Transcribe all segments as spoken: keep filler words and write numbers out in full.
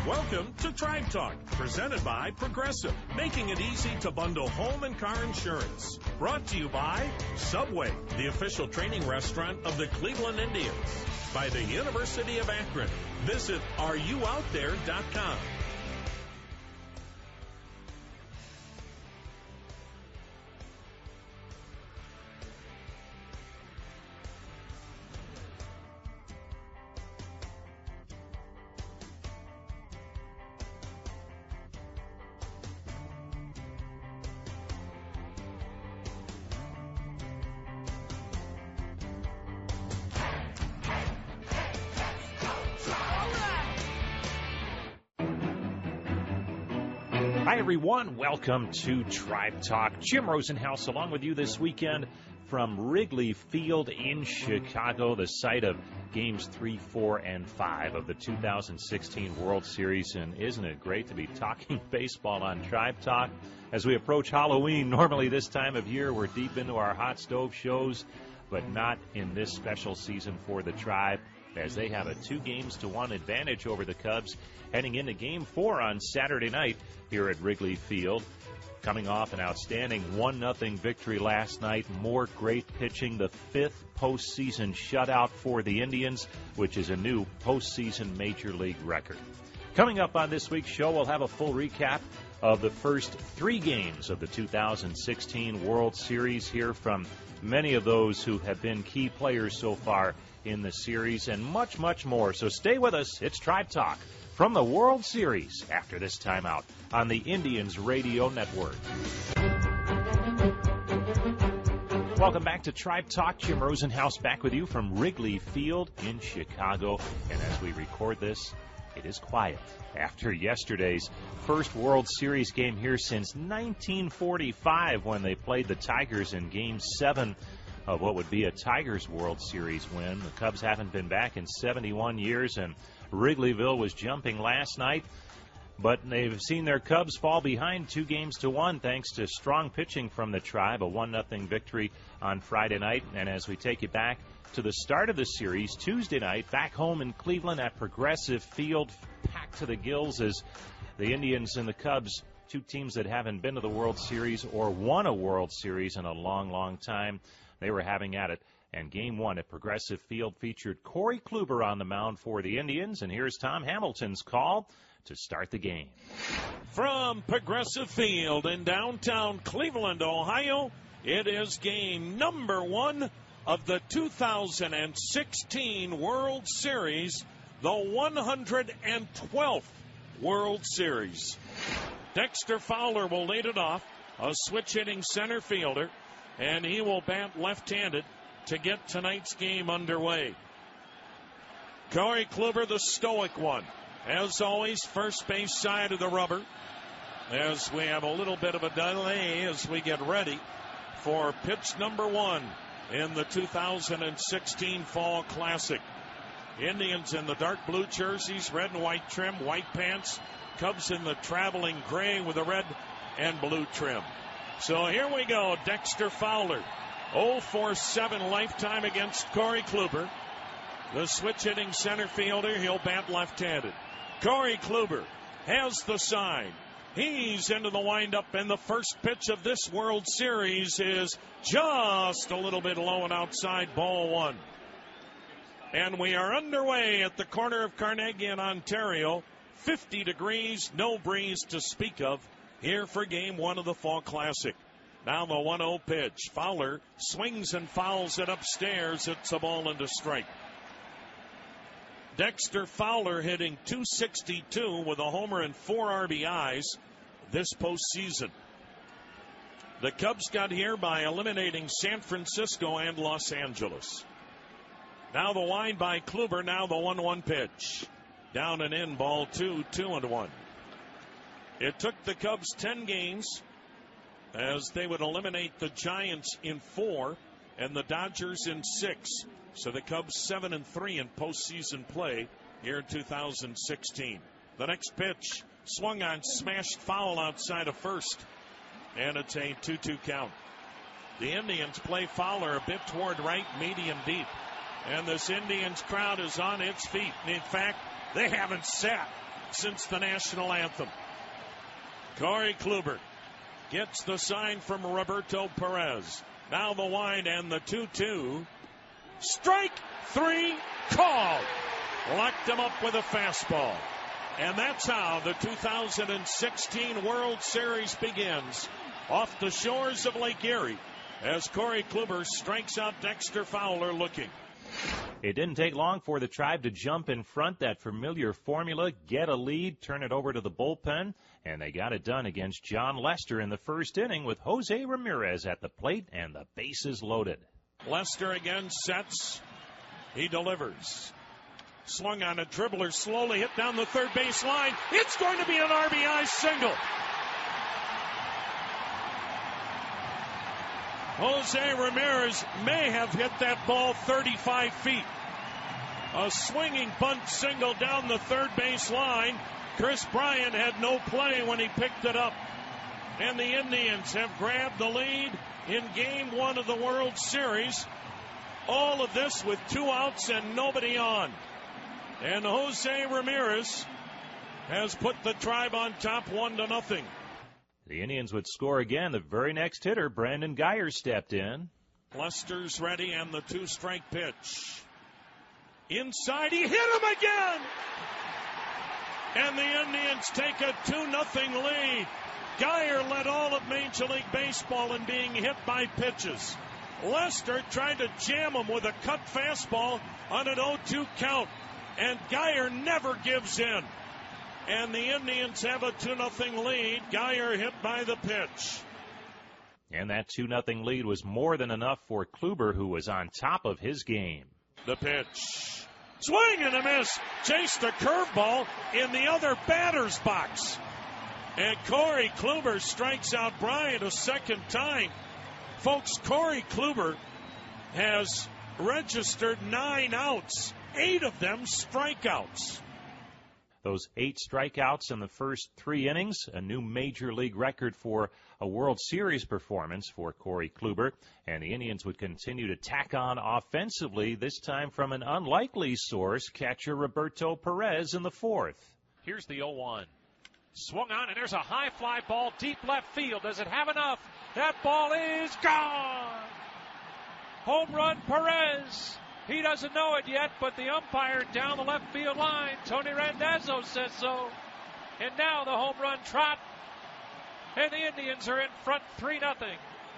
Welcome to Tribe Talk, presented by Progressive, making it easy to bundle home and car insurance. Brought to you by Subway, the official training restaurant of the Cleveland Indians. By the University of Akron. Visit are you out there dot com. Hi, everyone. Welcome to Tribe Talk. Jim Rosenhaus along with you this weekend from Wrigley Field in Chicago, the site of games three, four, and five of the two thousand sixteen World Series. And isn't it great to be talking baseball on Tribe Talk as we approach Halloween? Normally this time of year, we're deep into our hot stove shows, but not in this special season for the Tribe, as they have a two games to one advantage over the Cubs heading into game four on Saturday night here at Wrigley Field. Coming off an outstanding one nothing victory last night, more great pitching, the fifth postseason shutout for the Indians, which is a new postseason Major League record. Coming up on this week's show, we'll have a full recap of the first three games of the two thousand sixteen World Series, here from many of those who have been key players so far in the series, and much, much more. So stay with us. It's Tribe Talk from the World Series after this timeout on the Indians Radio Network. Welcome back to Tribe Talk. Jim Rosenhaus back with you from Wrigley Field in Chicago. And as we record this, it is quiet after yesterday's first World Series game here since nineteen forty-five, when they played the Tigers in Game seven of what would be a Tigers World Series win. The Cubs haven't been back in seventy-one years, and Wrigleyville was jumping last night. But they've seen their Cubs fall behind two games to one thanks to strong pitching from the Tribe, a one nothing victory on Friday night. And as we take you back to the start of the series, Tuesday night, back home in Cleveland at Progressive Field, packed to the gills as the Indians and the Cubs, two teams that haven't been to the World Series or won a World Series in a long, long time, they were having at it. And game one at Progressive Field featured Corey Kluber on the mound for the Indians. And here's Tom Hamilton's call to start the game. From Progressive Field in downtown Cleveland, Ohio, it is game number one of the two thousand sixteen World Series, the one hundred twelfth World Series. Dexter Fowler will lead it off, a switch-hitting center fielder, and he will bat left-handed to get tonight's game underway. Corey Kluber, the stoic one. As always, first base side of the rubber, as we have a little bit of a delay as we get ready for pitch number one in the two thousand sixteen Fall Classic. Indians in the dark blue jerseys, red and white trim, white pants. Cubs in the traveling gray with a red and blue trim. So here we go. Dexter Fowler, oh for seven lifetime against Corey Kluber. The switch-hitting center fielder, he'll bat left-handed. Corey Kluber has the sign. He's into the windup, and the first pitch of this World Series is just a little bit low and outside, ball one. And we are underway at the corner of Carnegie and Ontario. fifty degrees, no breeze to speak of here for game one of the Fall Classic. Now the one oh pitch. Fowler swings and fouls it upstairs. It's a ball and a strike. Dexter Fowler hitting two sixty-two with a homer and four R B Is this postseason. The Cubs got here by eliminating San Francisco and Los Angeles. Now the wind by Kluber, now the one one pitch. Down and in, ball two, two and one. It took the Cubs ten games as they would eliminate the Giants in four and the Dodgers in six. So the Cubs seven and three in postseason play here in two thousand sixteen. The next pitch swung on, smashed foul outside of first, and it's a two two count. The Indians play Fowler a bit toward right, medium deep, and this Indians crowd is on its feet. In fact, they haven't sat back since the national anthem. Corey Kluber gets the sign from Roberto Perez. Now the wide and the two two. Strike three called. Locked him up with a fastball. And that's how the two thousand sixteen World Series begins off the shores of Lake Erie as Corey Kluber strikes out Dexter Fowler looking. It didn't take long for the Tribe to jump in front, that familiar formula, get a lead, turn it over to the bullpen, and they got it done against John Lester in the first inning with Jose Ramirez at the plate and the bases loaded. Lester again sets. He delivers. Swung on a dribbler, slowly hit down the third base line. It's going to be an R B I single. Jose Ramirez may have hit that ball thirty-five feet. A swinging bunt single down the third base line. Chris Bryant had no play when he picked it up. And the Indians have grabbed the lead in game one of the World Series. All of this with two outs and nobody on. And Jose Ramirez has put the Tribe on top one to nothing. The Indians would score again. The very next hitter, Brandon Guyer, stepped in. Lester's ready and the two-strike pitch. Inside, he hit him again! And the Indians take a two nothing lead. Guyer led all of Major League Baseball in being hit by pitches. Lester tried to jam him with a cut fastball on an oh two count. And Guyer never gives in. And the Indians have a two nothing lead. Guyer hit by the pitch. And that two nothing lead was more than enough for Kluber, who was on top of his game. The pitch. Swing and a miss. Chased a curveball in the other batter's box. And Corey Kluber strikes out Bryant a second time. Folks, Corey Kluber has registered nine outs. Eight of them strikeouts. Those eight strikeouts in the first three innings, a new major league record for a World Series performance for Corey Kluber. And the Indians would continue to tack on offensively, this time from an unlikely source, catcher Roberto Perez in the fourth. Here's the oh one. Swung on, and there's a high fly ball deep left field. Does it have enough? That ball is gone. Home run, Perez. He doesn't know it yet, but the umpire down the left field line, Tony Randazzo, says so. And now the home run trot. And the Indians are in front three nothing.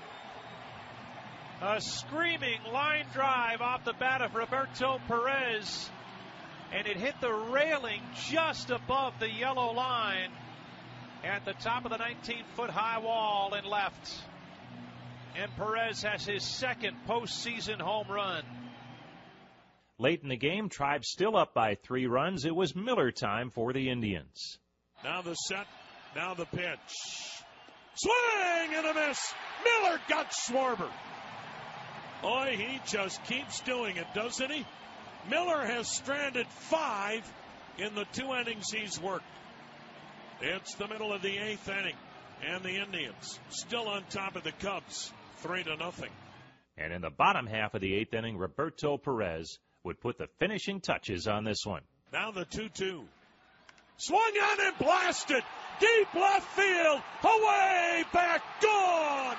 A screaming line drive off the bat of Roberto Perez. And it hit the railing just above the yellow line at the top of the nineteen-foot high wall in left. And Perez has his second postseason home run. Late in the game, Tribe still up by three runs. It was Miller time for the Indians. Now the set, now the pitch. Swing and a miss. Miller got Schwarber. Boy, he just keeps doing it, doesn't he? Miller has stranded five in the two innings he's worked. It's the middle of the eighth inning, and the Indians still on top of the Cubs, three to nothing. And in the bottom half of the eighth inning, Roberto Perez would put the finishing touches on this one. Now the two two. Swung on and blasted. Deep left field. Away, back, gone.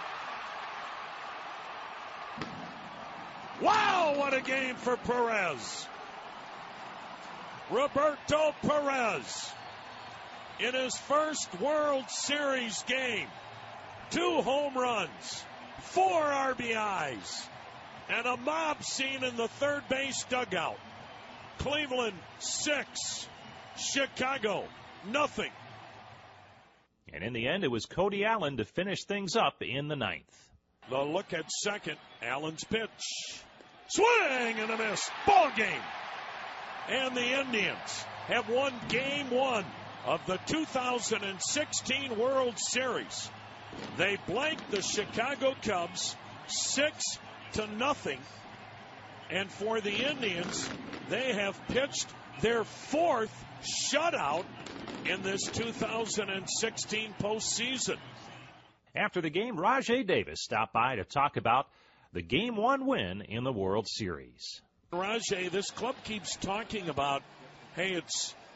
Wow, what a game for Perez. Roberto Perez, in his first World Series game, two home runs, four R B Is, and a mob scene in the third base dugout. Cleveland, six. Chicago, nothing. And in the end, it was Cody Allen to finish things up in the ninth. The look at second, Allen's pitch. Swing and a miss. Ball game. And the Indians have won game one of the two thousand sixteen World Series. They blanked the Chicago Cubs six to nothing. And for the Indians, they have pitched their fourth shutout in this two thousand sixteen postseason. After the game, Rajai Davis stopped by to talk about the game one win in the World Series. Rajai, this club keeps talking about, hey, it's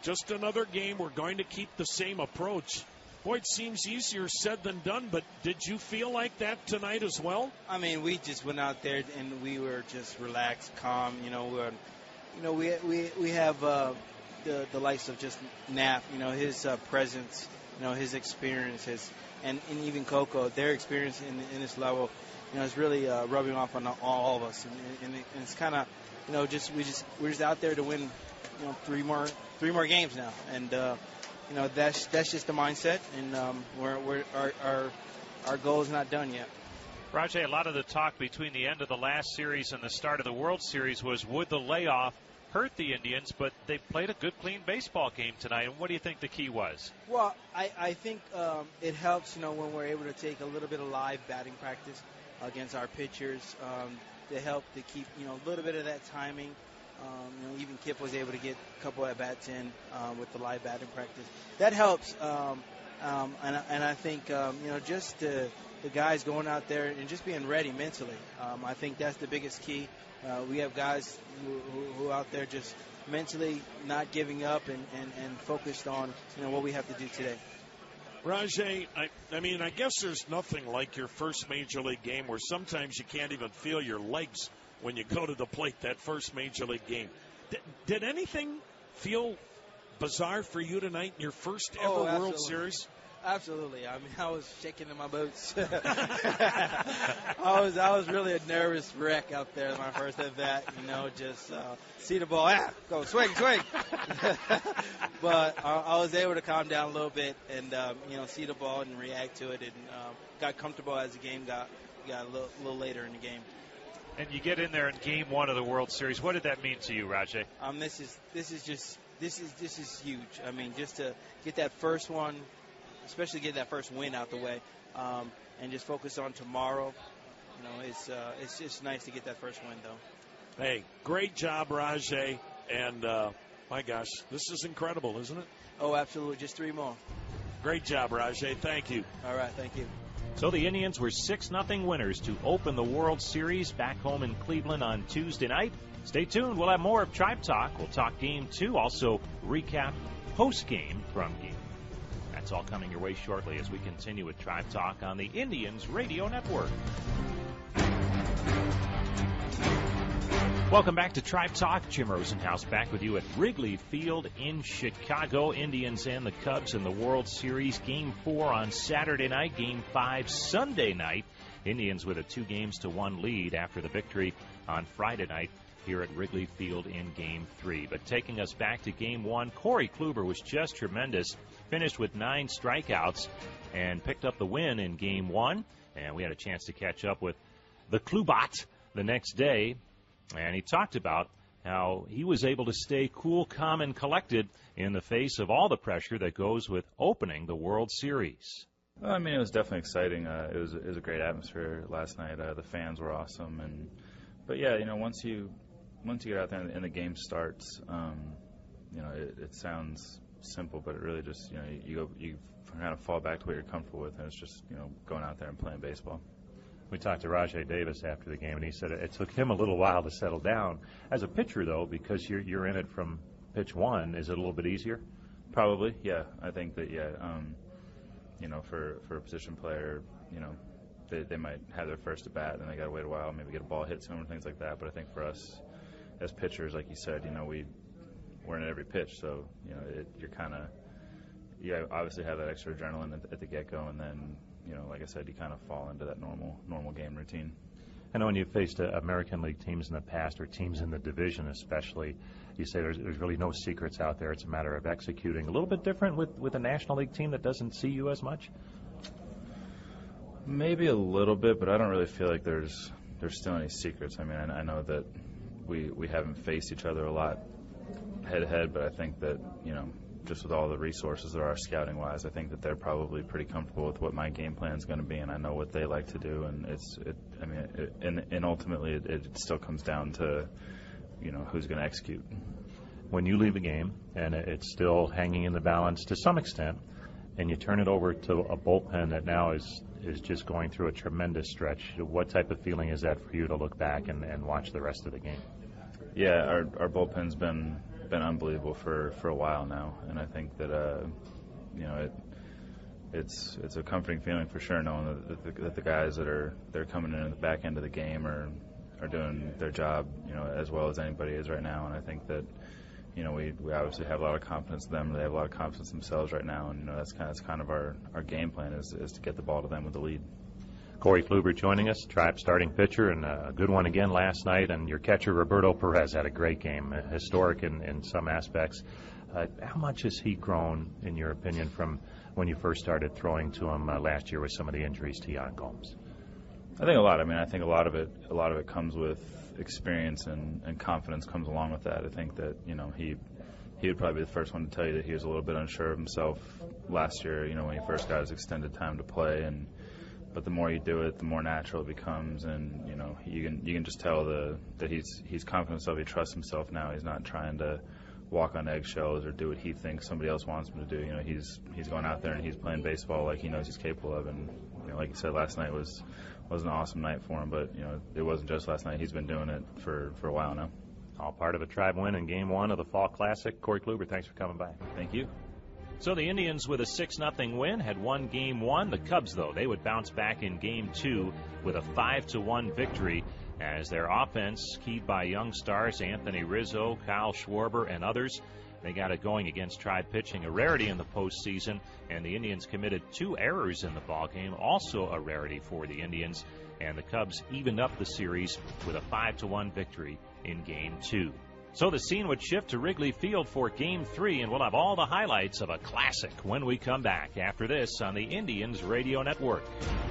just another game. We're going to keep the same approach. Boy, it seems easier said than done, but did you feel like that tonight as well? I mean, we just went out there and we were just relaxed, calm. You know, we're, you know, we we we have uh, the the likes of just Knapp. You know, his uh, presence, you know, his experience, his and, and even Coco, their experience in in this level, you know, is really uh, rubbing off on all of us. And, and, and it's kind of, you know, just we just we're just out there to win, you know, three more three more games now, and. Uh, You know, that's that's just the mindset, and um, we're, we're, our, our our goal is not done yet. Rajay, a lot of the talk between the end of the last series and the start of the World Series was would the layoff hurt the Indians, but they played a good, clean baseball game tonight. And what do you think the key was? Well, I, I think um, it helps, you know, when we're able to take a little bit of live batting practice against our pitchers um, to help to keep, you know, a little bit of that timing. Um, you know, even Kip was able to get a couple at bats in uh, with the live batting practice. That helps, um, um, and, and I think um, you know just the, the guys going out there and just being ready mentally. Um, I think that's the biggest key. Uh, we have guys who, who, who out there just mentally not giving up and, and, and focused on you know what we have to do today. Rajay, I, I mean, I guess there's nothing like your first major league game where sometimes you can't even feel your legs when you go to the plate, that first major league game. D- did anything feel bizarre for you tonight in your first ever oh, World Series? Absolutely. I mean, I was shaking in my boots. I was I was really a nervous wreck out there in my first at bat. You know, just uh, see the ball, ah, go swing, swing. But I, I was able to calm down a little bit and um, you know see the ball and react to it, and um, got comfortable as the game got got a little, little later in the game. And you get in there in Game One of the World Series. What did that mean to you, Rajay? Um, this is this is just this is this is huge. I mean, just to get that first one, especially get that first win out the way, um, and just focus on tomorrow. You know, it's uh, it's just nice to get that first win, though. Hey, great job, Rajay, and uh, my gosh, this is incredible, isn't it? Oh, absolutely, just three more. Great job, Rajay. Thank you. All right, thank you. So the Indians were six nothing winners to open the World Series back home in Cleveland on Tuesday night. Stay tuned. We'll have more of Tribe Talk. We'll talk Game two, also recap post-game from Game. That's all coming your way shortly as we continue with Tribe Talk on the Indians Radio Network. Welcome back to Tribe Talk. Jim Rosenhaus back with you at Wrigley Field in Chicago. Indians and the Cubs in the World Series. Game four on Saturday night. Game five Sunday night. Indians with a two games to one lead after the victory on Friday night here at Wrigley Field in Game three. But taking us back to Game one, Corey Kluber was just tremendous. Finished with nine strikeouts and picked up the win in Game one. And we had a chance to catch up with the Klubot the next day. And he talked about how he was able to stay cool, calm, and collected in the face of all the pressure that goes with opening the World Series. Well, I mean, it was definitely exciting. Uh, it was it was a great atmosphere last night. Uh, the fans were awesome, and but yeah, you know, once you once you get out there and, and the game starts, um, you know, it, it sounds simple, but it really just you know you, you go you kind of fall back to what you're comfortable with, and it's just you know going out there and playing baseball. We talked to Rajay Davis after the game, and he said it took him a little while to settle down. As a pitcher, though, because you're you're in it from pitch one, is it a little bit easier? Probably, yeah. I think that, yeah, um, you know, for, for a position player, you know, they, they might have their first at bat, and they got to wait a while, maybe get a ball hit to them and things like that. But I think for us as pitchers, like you said, you know, we, we're in every pitch, so, you know, it, you're kind of, you obviously have that extra adrenaline at, at the get-go, and then, you know, like I said, you kind of fall into that normal normal game routine. I know when you've faced uh, American League teams in the past, or teams in the division especially, you say there's, there's really no secrets out there. It's a matter of executing. A little bit different with, with a National League team that doesn't see you as much? Maybe a little bit, but I don't really feel like there's there's still any secrets. I mean, I, I know that we we haven't faced each other a lot head-to-head, but I think that, you know, just with all the resources there are scouting-wise, I think that they're probably pretty comfortable with what my game plan is going to be, and I know what they like to do. And it's, it, I mean, it, and, and ultimately, it, it still comes down to, you know, who's going to execute. When you leave a game and it's still hanging in the balance to some extent, and you turn it over to a bullpen that now is is just going through a tremendous stretch, what type of feeling is that for you to look back and, and watch the rest of the game? Yeah, our our bullpen's been. been been unbelievable for, for a while now, and I think that uh, you know it. It's it's a comforting feeling for sure, knowing that the, that the guys that are they're coming in at the back end of the game are are doing their job, you know, as well as anybody is right now. And I think that, you know, we, we obviously have a lot of confidence in them. They have a lot of confidence in themselves right now, and you know that's kind of that's kind of our, our game plan is is to get the ball to them with the lead. Corey Kluber joining us, Tribe starting pitcher, and a good one again last night. And your catcher Roberto Perez had a great game, historic in, in some aspects. Uh, how much has he grown, in your opinion, from when you first started throwing to him uh, last year with some of the injuries to Yan Gomes? I think a lot. I mean, I think a lot of it, a lot of it comes with experience and, and confidence comes along with that. I think that you know he he would probably be the first one to tell you that he was a little bit unsure of himself last year. You know, when he first got his extended time to play, and but the more you do it, the more natural it becomes, and you know you can you can just tell the that he's he's confident in himself. He trusts himself now. He's not trying to walk on eggshells or do what he thinks somebody else wants him to do. You know, he's he's going out there and he's playing baseball like he knows he's capable of. And you know, like you said, last night was was an awesome night for him. But you know, it wasn't just last night. He's been doing it for, for a while now. All part of a Tribe win in Game One of the Fall Classic. Corey Kluber, thanks for coming by. Thank you. So the Indians with a six nothing win had won Game One. The Cubs, though, they would bounce back in Game Two with a five to one victory, as their offense, keyed by young stars Anthony Rizzo, Kyle Schwarber, and others, they got it going against Tribe pitching, a rarity in the postseason, and the Indians committed two errors in the ballgame, also a rarity for the Indians, and the Cubs evened up the series with a five to one victory in Game Two. So the scene would shift to Wrigley Field for Game Three, and we'll have all the highlights of a classic when we come back after this on the Indians Radio Network.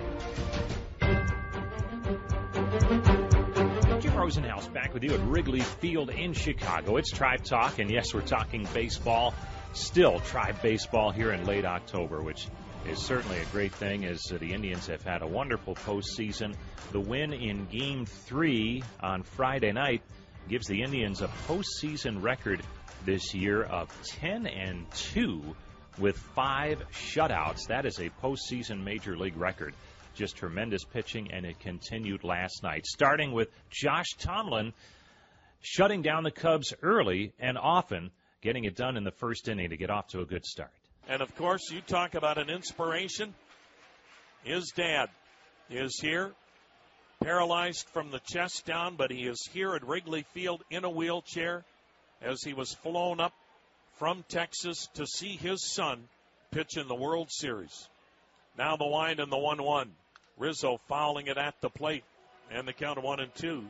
Jim Rosenhaus back with you at Wrigley Field in Chicago. It's Tribe Talk, and yes, we're talking baseball. Still Tribe baseball here in late October, which is certainly a great thing, as the Indians have had a wonderful postseason. The win in Game Three on Friday night gives the Indians a postseason record this year of ten and two with five shutouts. That is a postseason major league record. Just tremendous pitching, and it continued last night, starting with Josh Tomlin shutting down the Cubs early and often, getting it done in the first inning to get off to a good start. And, of course, you talk about an inspiration. His dad is here, paralyzed from the chest down, but he is here at Wrigley Field in a wheelchair as he was flown up from Texas to see his son pitch in the World Series. Now the wind and the one one. Rizzo fouling it at the plate, and the count of one and two.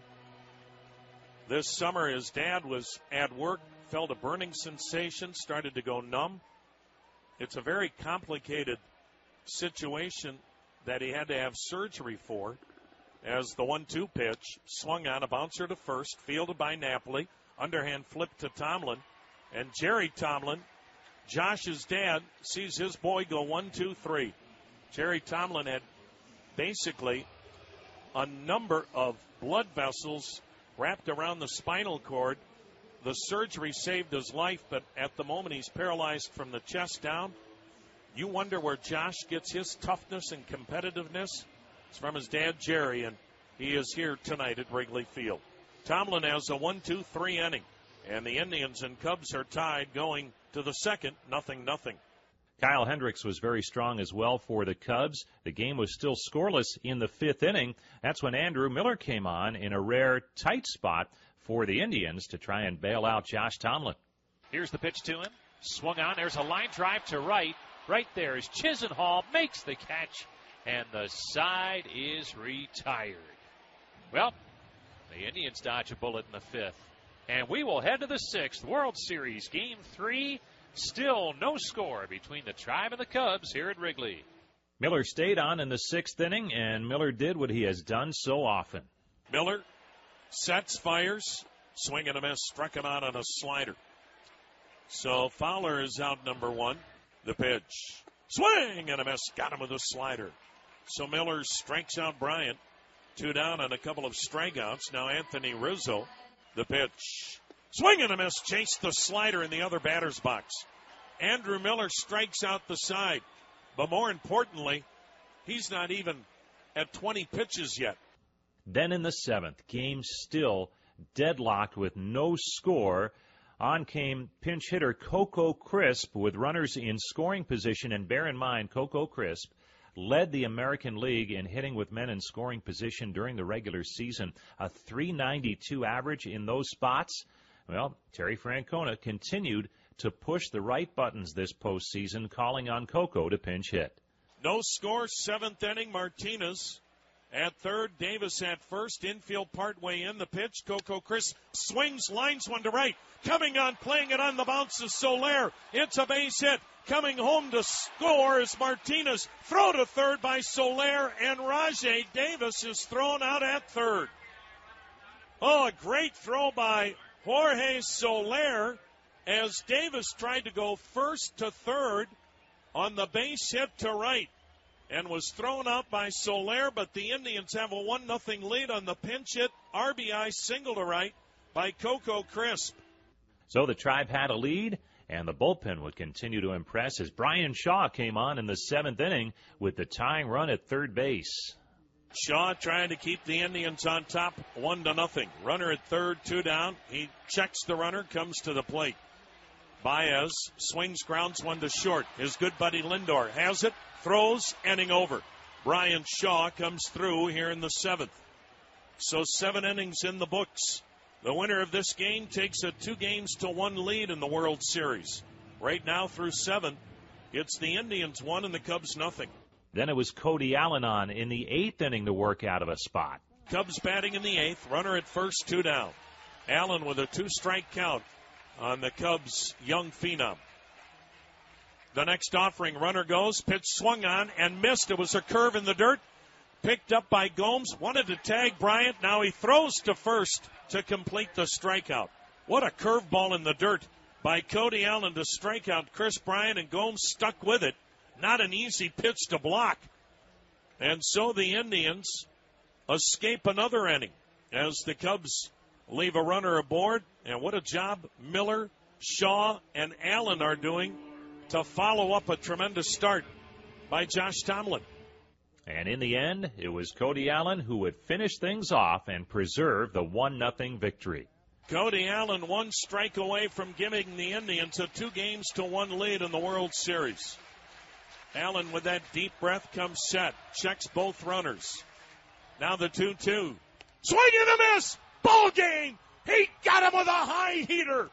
This summer, his dad was at work, felt a burning sensation, started to go numb. It's a very complicated situation that he had to have surgery for, as the one two pitch swung on, a bouncer to first, fielded by Napoli, underhand flip to Tomlin, and Jerry Tomlin, Josh's dad, sees his boy go one, two, three. Jerry Tomlin had basically a number of blood vessels wrapped around the spinal cord. The surgery saved his life, but at the moment he's paralyzed from the chest down. You wonder where Josh gets his toughness and competitiveness. It's from his dad, Jerry, and he is here tonight at Wrigley Field. Tomlin has a one two three inning, and the Indians and Cubs are tied going to the second, nothing, nothing. Kyle Hendricks was very strong as well for the Cubs. The game was still scoreless in the fifth inning. That's when Andrew Miller came on in a rare tight spot for the Indians to try and bail out Josh Tomlin. Here's the pitch to him. Swung on. There's a line drive to right. Right there is Chisenhall, makes the catch, and the side is retired. Well, the Indians dodge a bullet in the fifth. And we will head to the sixth. World Series Game three. Still no score between the Tribe and the Cubs here at Wrigley. Miller stayed on in the sixth inning, and Miller did what he has done so often. Miller sets, fires, swing and a miss, struck it out on a slider. So Fowler is out number one. The pitch. Swing and a miss, got him with a slider. So Miller strikes out Bryant. Two down and a couple of strikeouts. Now Anthony Rizzo. The pitch. Swing and a miss, chased the slider in the other batter's box. Andrew Miller strikes out the side. But more importantly, he's not even at twenty pitches yet. Then in the seventh, game still deadlocked with no score On came pinch hitter Coco Crisp with runners in scoring position, and bear in mind, Coco Crisp led the American League in hitting with men in scoring position during the regular season, a three ninety-two average in those spots. Well, Terry Francona continued to push the right buttons this postseason, calling on Coco to pinch hit. No score, seventh inning. Martinez at third, Davis at first. Infield partway in the pitch. Coco Crisp swings, lines one to right. Coming on, playing it on the bounce is Soler. It's a base hit. Coming home to score is Martinez. Throw to third by Soler, and Rajay Davis is thrown out at third. Oh, a great throw by Jorge Soler as Davis tried to go first to third on the base hit to right and was thrown out by Soler, but the Indians have a one nothing lead on the pinch hit R B I single to right by Coco Crisp. So the Tribe had a lead, and the bullpen would continue to impress as Brian Shaw came on in the seventh inning with the tying run at third base. Shaw trying to keep the Indians on top, one to nothing. Runner at third, two down. He checks the runner, comes to the plate. Baez swings, grounds one to short. His good buddy Lindor has it, throws, inning over. Brian Shaw comes through here in the seventh. So seven innings in the books. The winner of this game takes a two games to one lead in the World Series. Right now through seven, it's the Indians one and the Cubs nothing. Then it was Cody Allen on in the eighth inning to work out of a spot. Cubs batting in the eighth, runner at first, two down. Allen with a two-strike count on the Cubs' young phenom. The next offering, runner goes, pitch swung on and missed. It was a curve in the dirt. Picked up by Gomes, wanted to tag Bryant. Now he throws to first to complete the strikeout. What a curveball in the dirt by Cody Allen to strike out Chris Bryant, and Gomes stuck with it. Not an easy pitch to block. And so the Indians escape another inning as the Cubs leave a runner aboard. And what a job Miller, Shaw, and Allen are doing to follow up a tremendous start by Josh Tomlin. And in the end, it was Cody Allen who would finish things off and preserve the one nothing victory. Cody Allen one strike away from giving the Indians a two games to one lead in the World Series. Allen with that deep breath comes set, checks both runners. Now the two two. Swing and a miss! Ball game! He got him with a high heater!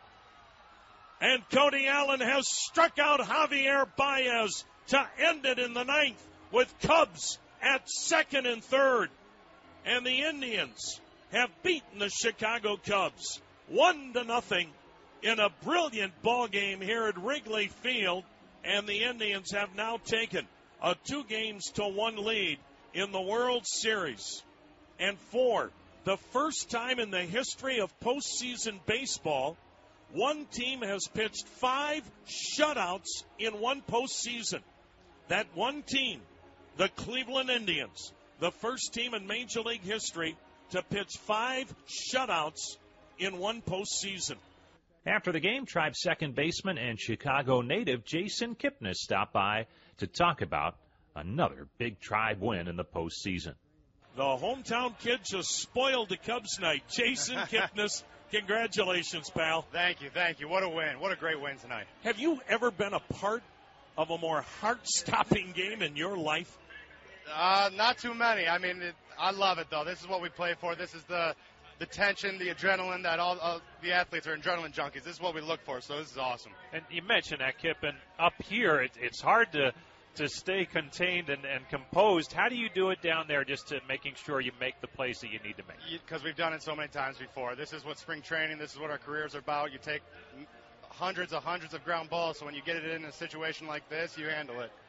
And Cody Allen has struck out Javier Baez to end it in the ninth, with Cubs at second and third. And the Indians have beaten the Chicago Cubs one to nothing in a brilliant ball game here at Wrigley Field. And the Indians have now taken a two games to one lead in the World Series. And for the first time in the history of postseason baseball, one team has pitched five shutouts in one postseason. That one team, the Cleveland Indians, the first team in Major League history to pitch five shutouts in one postseason. After the game, Tribe second baseman and Chicago native Jason Kipnis stopped by to talk about another big Tribe win in the postseason. The hometown kid just spoiled the Cubs night. Jason Kipnis, congratulations, pal. Thank you, thank you. What a win. What a great win tonight. Have you ever been a part of a more heart-stopping game in your life? Uh, not too many. I mean, it, I love it, though. This is what we play for. This is the the tension, the adrenaline that all uh, the athletes are adrenaline junkies. This is what we look for, so this is awesome. And you mentioned that, Kip, and up here it, it's hard to to stay contained and, and composed. How do you do it down there just to making sure you make the plays that you need to make? Because we've done it so many times before. This is what spring training, this is what our careers are about. You take hundreds of hundreds of ground balls, so when you get it in a situation like this, you handle it.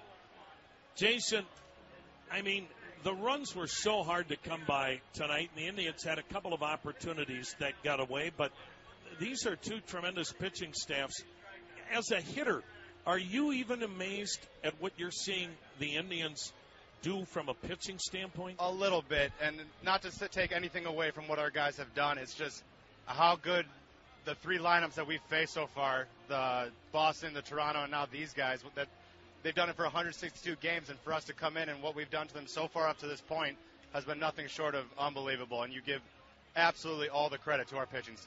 Jason, I mean, the runs were so hard to come by tonight, and the Indians had a couple of opportunities that got away, but these are two tremendous pitching staffs. As a hitter, are you even amazed at what you're seeing the Indians do from a pitching standpoint? A little bit, and not to take anything away from what our guys have done, it's just how good the three lineups that we've faced so far, the Boston, the Toronto, and now these guys, that they've done it for one hundred sixty-two games, and for us to come in and what we've done to them so far up to this point has been nothing short of unbelievable, and you give absolutely all the credit to our pitching staff.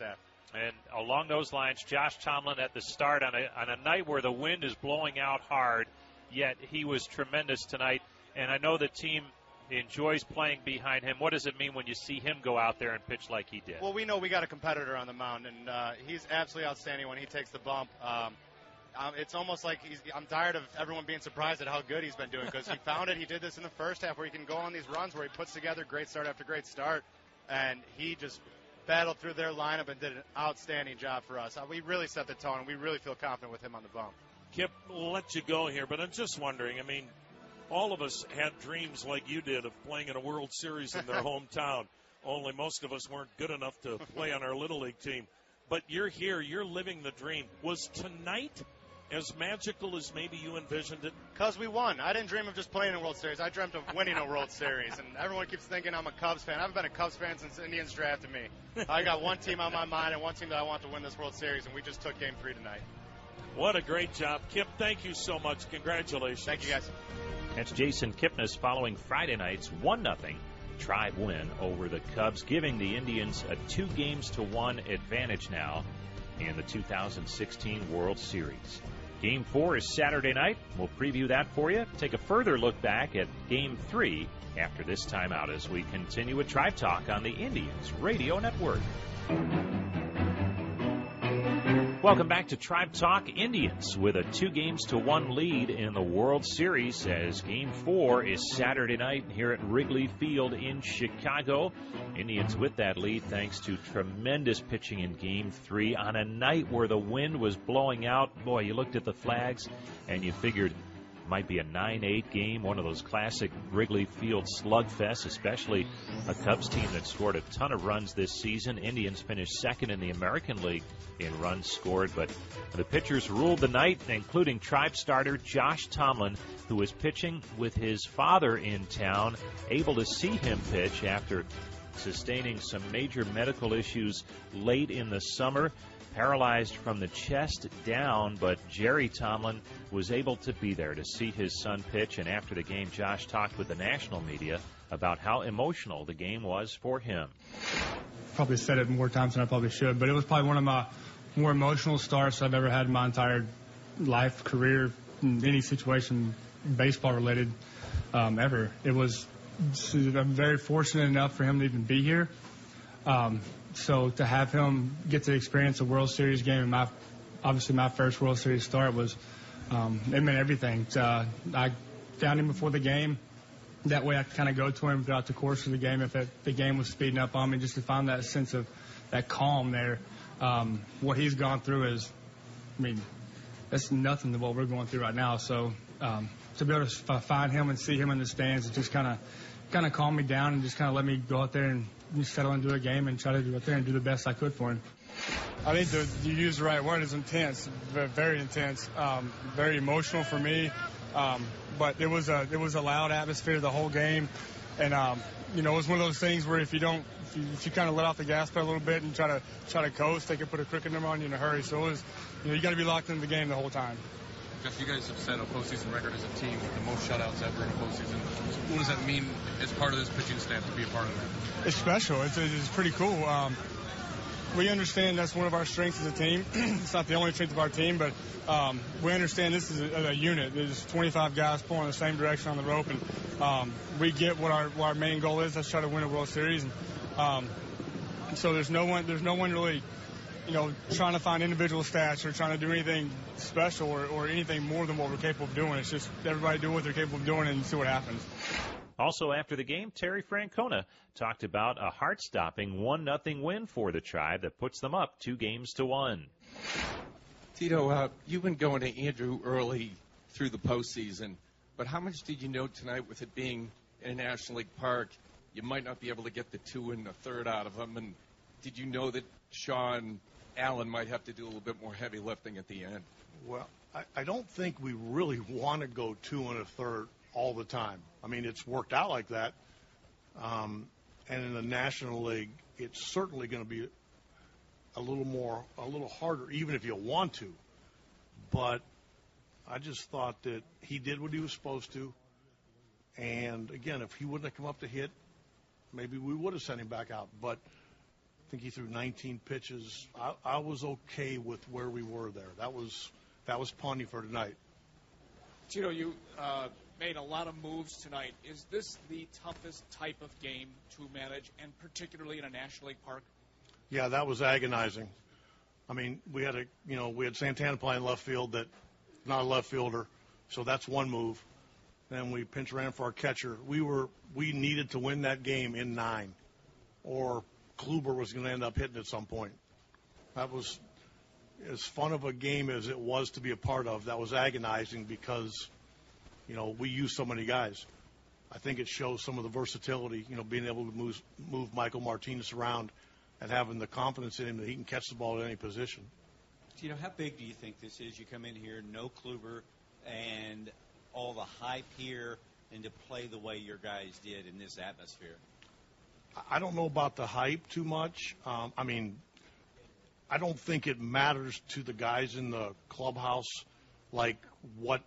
And along those lines, Josh Tomlin at the start on a, on a night where the wind is blowing out hard, yet he was tremendous tonight. And I know the team enjoys playing behind him. What does it mean when you see him go out there and pitch like he did? Well, we know we got a competitor on the mound, and uh, he's absolutely outstanding when he takes the bump. Um, um, it's almost like he's, I'm tired of everyone being surprised at how good he's been doing, because he found it. He did this in the first half where he can go on these runs where he puts together great start after great start, and he just battled through their lineup and did an outstanding job for us. Uh, we really set the tone, and we really feel confident with him on the bump. Kip, we'll let you go here, but I'm just wondering, I mean, all of us had dreams like you did of playing in a World Series in their hometown, only most of us weren't good enough to play on our Little League team. But you're here, you're living the dream. Was tonight as magical as maybe you envisioned it? Because we won. I didn't dream of just playing in a World Series. I dreamt of winning a World Series. And everyone keeps thinking I'm a Cubs fan. I haven't been a Cubs fan since the Indians drafted me. I got one team on my mind and one team that I want to win this World Series, and we just took Game three tonight. What a great job. Kip, thank you so much. Congratulations. Thank you, guys. That's Jason Kipnis following Friday night's one nothing Tribe win over the Cubs, giving the Indians a two games to one advantage now in the two thousand sixteen World Series. Game four is Saturday night. We'll preview that for you. Take a further look back at Game three after this timeout as we continue with Tribe Talk on the Indians Radio Network. Welcome back to Tribe Talk. Indians with a two games to one lead in the World Series as Game four is Saturday night here at Wrigley Field in Chicago. Indians with that lead thanks to tremendous pitching in Game three on a night where the wind was blowing out. Boy, you looked at the flags and you figured it might be a nine eight game, one of those classic Wrigley Field slugfests, especially a Cubs team that scored a ton of runs this season. Indians finished second in the American League in runs scored, but the pitchers ruled the night, including Tribe starter Josh Tomlin, who was pitching with his father in town, able to see him pitch after sustaining some major medical issues late in the summer. Paralyzed from the chest down, but Jerry Tomlin was able to be there to see his son pitch, and after the game, Josh talked with the national media about how emotional the game was for him. Probably said it more times than I probably should, but it was probably one of my more emotional starts I've ever had in my entire life, career, in any situation baseball-related um, ever. It was, I'm very fortunate enough for him to even be here. Um, So to have him get to experience a World Series game, and my obviously my first World Series start was, um, it meant everything. Uh, I found him before the game. That way I could kind of go to him throughout the course of the game if it, the game was speeding up on me, just to find that sense of that calm there. Um, what he's gone through is, I mean, that's nothing to what we're going through right now. So um, to be able to f- find him and see him in the stands, it just kind of kind of calmed me down and just kind of let me go out there and just settle into a game and try to go out there and do the best I could for him. I think the, you used the right word. It's intense, very intense, um, very emotional for me. Um, but it was a it was a loud atmosphere the whole game, and um, you know it was one of those things where if you don't if you, if you kind of let off the gas pedal a little bit and try to try to coast, they could put a cricket number on you in a hurry. So it was you know you got to be locked into the game the whole time. Jeff, you guys have set a postseason record as a team with the most shutouts ever in a postseason. What does that mean as part of this pitching staff to be a part of that? It's special. It's, it's pretty cool. Um, we understand that's one of our strengths as a team. It's not the only strength of our team, but um, we understand this is a, a unit. There's twenty-five guys pulling in the same direction on the rope, and um, we get what our, what our main goal is. Let's try to win a World Series. And um, so there's no one. There's no one really. You know, trying to find individual stats or trying to do anything special or, or anything more than what we're capable of doing. It's just everybody do what they're capable of doing and see what happens. Also after the game, Terry Francona talked about a heart-stopping one nothing win for the Tribe that puts them up two games to one. Tito, uh, you've been going to Andrew early through the postseason, but how much did you know tonight with it being in a National League Park, you might not be able to get the two and a third out of them, and did you know that Sean Allen might have to do a little bit more heavy lifting at the end? Well, I, I don't think we really want to go two and a third all the time. I mean, it's worked out like that. Um, and in the National League, it's certainly going to be a little more, a little harder, even if you want to. But I just thought that he did what he was supposed to. And, again, if he wouldn't have come up to hit, maybe we would have sent him back out. But think he threw nineteen pitches. I, I was okay with where we were there. That was that was plenty for tonight. Tito, you uh, made a lot of moves tonight. Is this the toughest type of game to manage, and particularly in a National League park? Yeah, that was agonizing. I mean, we had a you know we had Santana playing left field, that not a left fielder, so that's one move. Then we pinch ran for our catcher. We were we needed to win that game in nine, or Kluber was going to end up hitting at some point. That was as fun of a game as it was to be a part of. That was agonizing because, you know, we used so many guys. I think it shows some of the versatility, you know, being able to move, move Michael Martinez around and having the confidence in him that he can catch the ball at any position. You know, how big do you think this is? You come in here, no Kluber, and all the hype here, and to play the way your guys did in this atmosphere? I don't know about the hype too much. Um, I mean, I don't think it matters to the guys in the clubhouse like what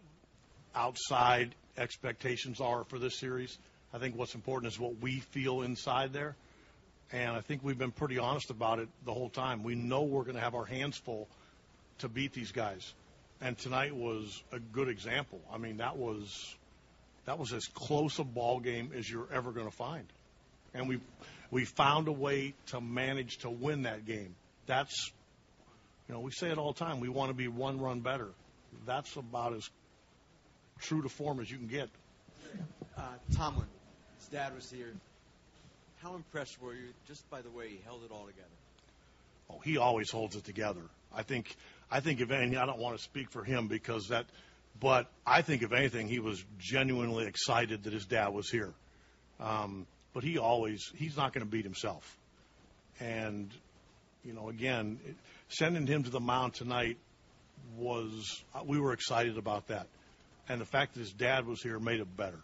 outside expectations are for this series. I think what's important is what we feel inside there. And I think we've been pretty honest about it the whole time. We know we're going to have our hands full to beat these guys. And tonight was a good example. I mean, that was that was as close a ball game as you're ever going to find. And we we found a way to manage to win that game. That's, you know, we say it all the time. We want to be one run better. That's about as true to form as you can get. Uh, Tomlin, his dad was here. How impressed were you just by the way he held it all together? Oh, he always holds it together. I think, I think if anything, I don't want to speak for him because that, but I think if anything, he was genuinely excited that his dad was here. Um, but he always, he's not going to beat himself. And, you know, again, it, sending him to the mound tonight was, we were excited about that. And the fact that his dad was here made it better.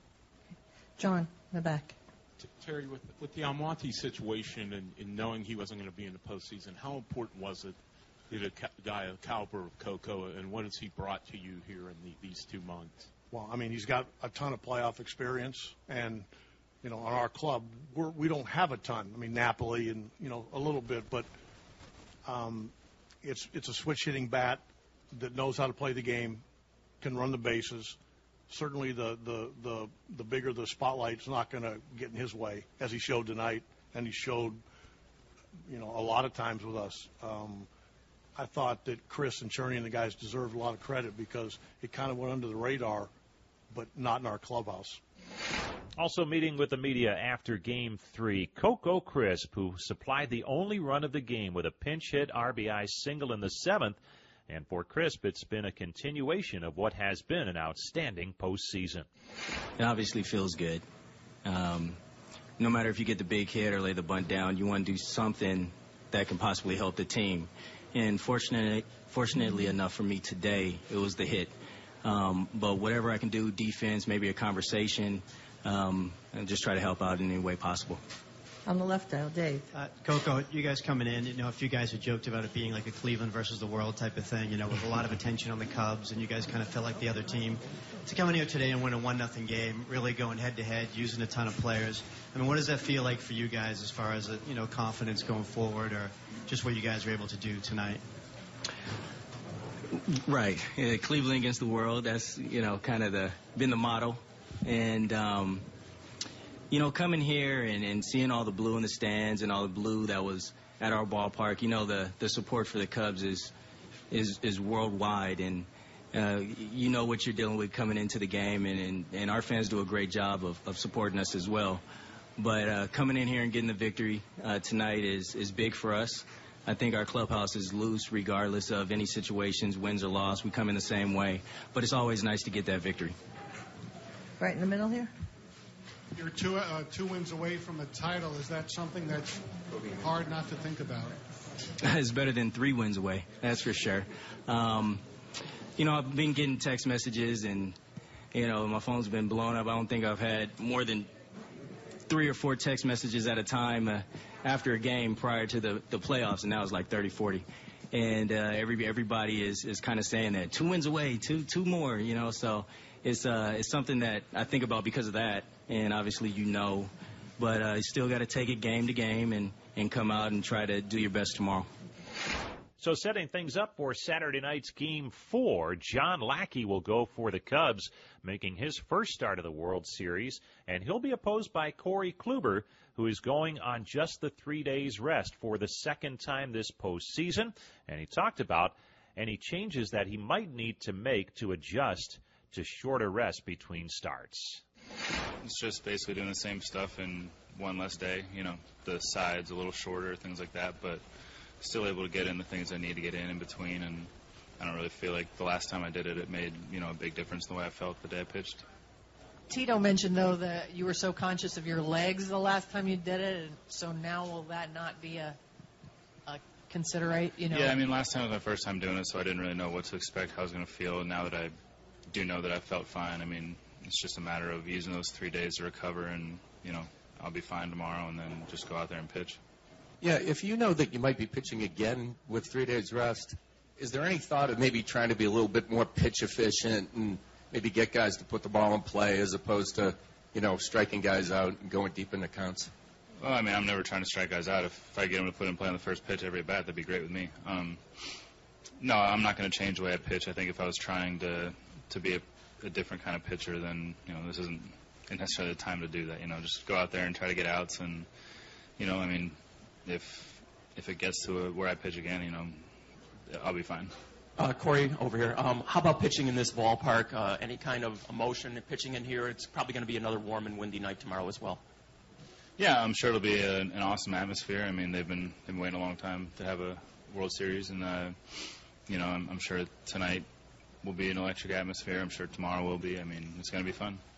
John, in the back. Terry, with, with the Almonte situation and, and knowing he wasn't going to be in the postseason, how important was it that a ca- guy of the caliber of Coco, and what has he brought to you here in the, these two months? Well, I mean, he's got a ton of playoff experience, and, you know, on our club, we're, we don't have a ton. I mean, Napoli and, you know, a little bit, but um, it's it's a switch-hitting bat that knows how to play the game, can run the bases. Certainly the, the, the, the bigger the spotlight's not going to get in his way, as he showed tonight, and he showed, you know, a lot of times with us. Um, I thought that Chris and Cherney and the guys deserved a lot of credit because it kind of went under the radar, but not in our clubhouse. Also meeting with the media after Game three, Coco Crisp, who supplied the only run of the game with a pinch hit R B I single in the seventh. And for Crisp, it's been a continuation of what has been an outstanding postseason. It obviously feels good. Um, no matter if you get the big hit or lay the bunt down, you want to do something that can possibly help the team. And fortunately, fortunately enough for me today, it was the hit. Um, but whatever I can do, defense, maybe a conversation, um, and just try to help out in any way possible. On the left aisle, Dave. Uh, Coco, you guys coming in, you know, a few guys have joked about it being like a Cleveland versus the world type of thing, you know, with a lot of attention on the Cubs, and you guys kind of feel like the other team. To come in here today and win a one nothing game, really going head-to-head, using a ton of players, I mean, what does that feel like for you guys as far as, you know, confidence going forward or just what you guys were able to do tonight? Right. Yeah, Cleveland against the world, that's, you know, kind of the been the motto. And, um, you know, coming here and, and seeing all the blue in the stands and all the blue that was at our ballpark, you know, the, the support for the Cubs is is, is worldwide. And, uh, you know what you're dealing with coming into the game. And, and, and our fans do a great job of, of supporting us as well. But uh, coming in here and getting the victory uh, tonight is, is big for us. I think our clubhouse is loose regardless of any situations, wins or loss. We come in the same way. But it's always nice to get that victory. Right in the middle here. You're two, uh, two wins away from a title. Is that something that's hard not to think about? It's better than three wins away, that's for sure. Um, you know, I've been getting text messages and, you know, my phone's been blown up. I don't think I've had more than three or four text messages at a time uh, after a game prior to the, the playoffs, and now it's like thirty, forty. And uh, every, everybody is, is kind of saying that. Two wins away, two two more, you know, so it's uh, it's something that I think about because of that. And obviously, you know, but uh, you still got to take it game to game and, and come out and try to do your best tomorrow. So setting things up for Saturday night's Game four, John Lackey will go for the Cubs, making his first start of the World Series, and he'll be opposed by Corey Kluber, who is going on just the three days rest for the second time this postseason. And he talked about any changes that he might need to make to adjust to shorter rest between starts. It's just basically doing the same stuff in one less day. You know, the sides a little shorter, things like that, but still able to get in the things I need to get in in between. And I don't really feel like the last time I did it, it made, you know, a big difference in the way I felt the day I pitched. Tito mentioned, though, that you were so conscious of your legs the last time you did it, and so now will that not be a, a considerate, you know? Yeah, I mean, last time was my first time doing it, so I didn't really know what to expect, how I was going to feel. And now that I do know that I felt fine, I mean, it's just a matter of using those three days to recover, and, you know, I'll be fine tomorrow and then just go out there and pitch. Yeah, if you know that you might be pitching again with three days rest, is there any thought of maybe trying to be a little bit more pitch efficient and maybe get guys to put the ball in play as opposed to, you know, striking guys out and going deep into counts? Well, I mean, I'm never trying to strike guys out. If, if I get them to put in play on the first pitch every bat, that'd be great with me. Um, no, I'm not going to change the way I pitch. I think if I was trying to to be a, a different kind of pitcher, then, you know, this isn't necessarily the time to do that. You know, just go out there and try to get outs. And, you know, I mean, if if it gets to a, where I pitch again, you know, I'll be fine. Uh, Corey, over here. Um, how about pitching in this ballpark? Uh, any kind of emotion in pitching in here? It's probably going to be another warm and windy night tomorrow as well. Yeah, I'm sure it'll be a, an awesome atmosphere. I mean, they've been they've been waiting a long time to have a World Series, and uh, you know, I'm, I'm sure tonight will be an electric atmosphere. I'm sure tomorrow will be. I mean, it's going to be fun.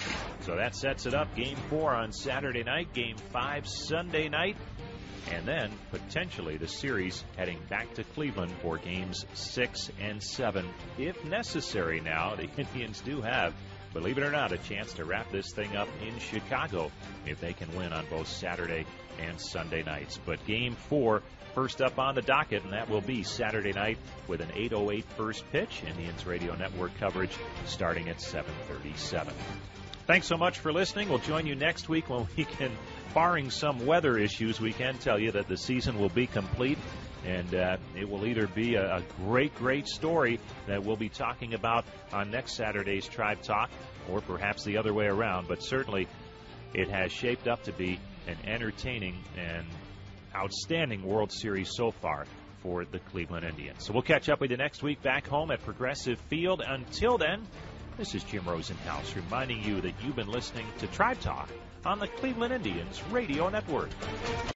So that sets it up. Game four on Saturday night, Game five Sunday night, and then potentially the series heading back to Cleveland for games six and seven, if necessary. Now the Indians do have, believe it or not, a chance to wrap this thing up in Chicago if they can win on both Saturday and Sunday nights. But game four, first up on the docket, and that will be Saturday night with an eight oh eight first pitch. Indians Radio Network coverage starting at seven thirty-seven. Thanks so much for listening. We'll join you next week when we can, barring some weather issues, we can tell you that the season will be complete. And uh, it will either be a, a great, great story that we'll be talking about on next Saturday's Tribe Talk, or perhaps the other way around. But certainly it has shaped up to be an entertaining and outstanding World Series so far for the Cleveland Indians. So we'll catch up with you next week back home at Progressive Field. Until then, this is Jim Rosenhaus reminding you that you've been listening to Tribe Talk on the Cleveland Indians Radio Network.